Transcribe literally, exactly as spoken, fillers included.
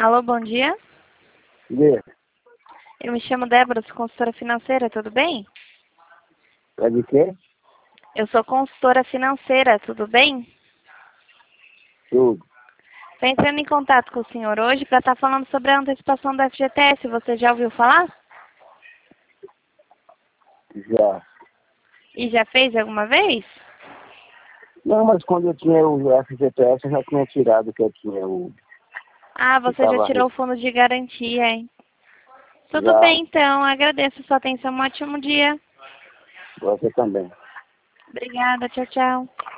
Alô, bom dia. Dia. Eu me chamo Débora, sou consultora financeira, tudo bem? É de quê? Eu sou consultora financeira, tudo bem? Tudo. Estou entrando em contato com o senhor hoje para estar falando sobre a antecipação do F G T S. Você já ouviu falar? Já. E já fez alguma vez? Não, mas quando eu tinha o F G T S, eu já tinha tirado que eu tinha o... Ah, você já Tava... tirou o fundo de garantia, hein? Tudo Já. bem, então. Agradeço a sua atenção. Um ótimo dia. Você também. Obrigada. Tchau, tchau.